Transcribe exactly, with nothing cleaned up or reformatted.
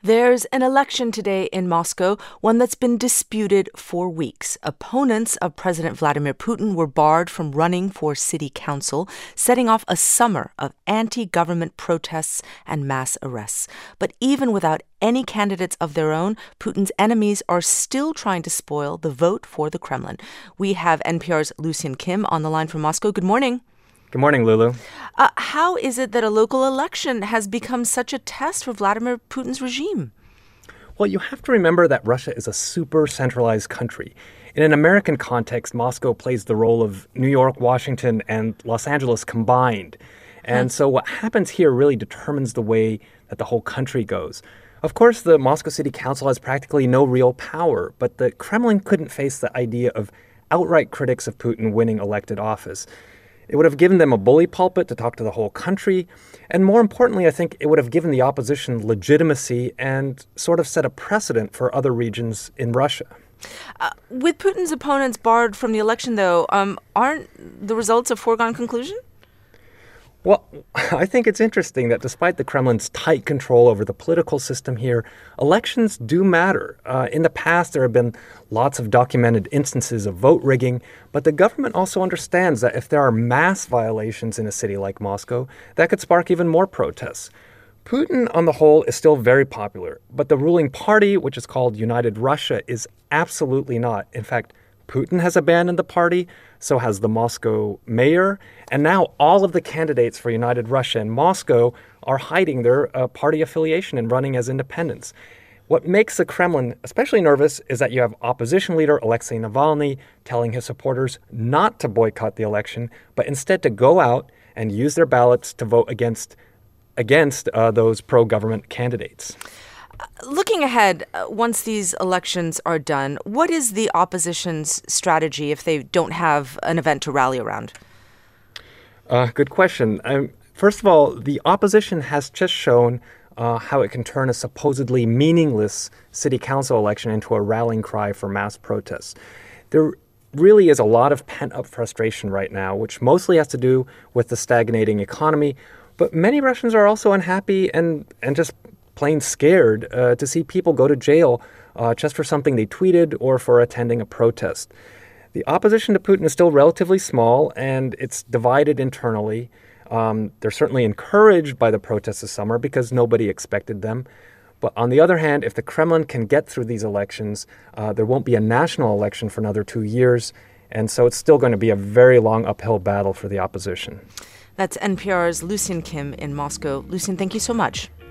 There's an election today in Moscow, one that's been disputed for weeks. Opponents of President Vladimir Putin were barred from running for city council, setting off a summer of anti-government protests and mass arrests. But even without any candidates of their own, Putin's enemies are still trying to spoil the vote for the Kremlin. We have N P R's Lucian Kim on the line from Moscow. Good morning. Good morning, Lulu. Uh, how is it that a local election has become such a test for Vladimir Putin's regime? Well, you have to remember that Russia is a super centralized country. In an American context, Moscow plays the role of New York, Washington, and Los Angeles combined. And so what happens here really determines the way that the whole country goes. Of course, the Moscow City Council has practically no real power, but the Kremlin couldn't face the idea of outright critics of Putin winning elected office. It would have given them a bully pulpit to talk to the whole country. And more importantly, I think it would have given the opposition legitimacy and sort of set a precedent for other regions in Russia. Uh, with Putin's opponents barred from the election, though, um, aren't the results a foregone conclusion? Well, I think it's interesting that despite the Kremlin's tight control over the political system here, elections do matter. Uh, in the past, there have been lots of documented instances of vote rigging, but the government also understands that if there are mass violations in a city like Moscow, that could spark even more protests. Putin, on the whole, is still very popular, but the ruling party, which is called United Russia, is absolutely not. In fact, Putin has abandoned the party, so has the Moscow mayor, and now all of the candidates for United Russia in Moscow are hiding their uh, party affiliation and running as independents. What makes the Kremlin especially nervous is that you have opposition leader Alexei Navalny telling his supporters not to boycott the election, but instead to go out and use their ballots to vote against, against uh, those pro-government candidates. Looking ahead, uh, once these elections are done, what is the opposition's strategy if they don't have an event to rally around? Uh, good question. Um, first of all, the opposition has just shown uh, how it can turn a supposedly meaningless city council election into a rallying cry for mass protests. There really is a lot of pent-up frustration right now, which mostly has to do with the stagnating economy. But many Russians are also unhappy and, and just plain scared uh, to see people go to jail uh, just for something they tweeted or for attending a protest. The opposition to Putin is still relatively small, and it's divided internally. Um, they're certainly encouraged by the protests this summer because nobody expected them. But on the other hand, if the Kremlin can get through these elections, uh, there won't be a national election for another two years. And so it's still going to be a very long uphill battle for the opposition. That's N P R's Lucian Kim in Moscow. Lucian, thank you so much.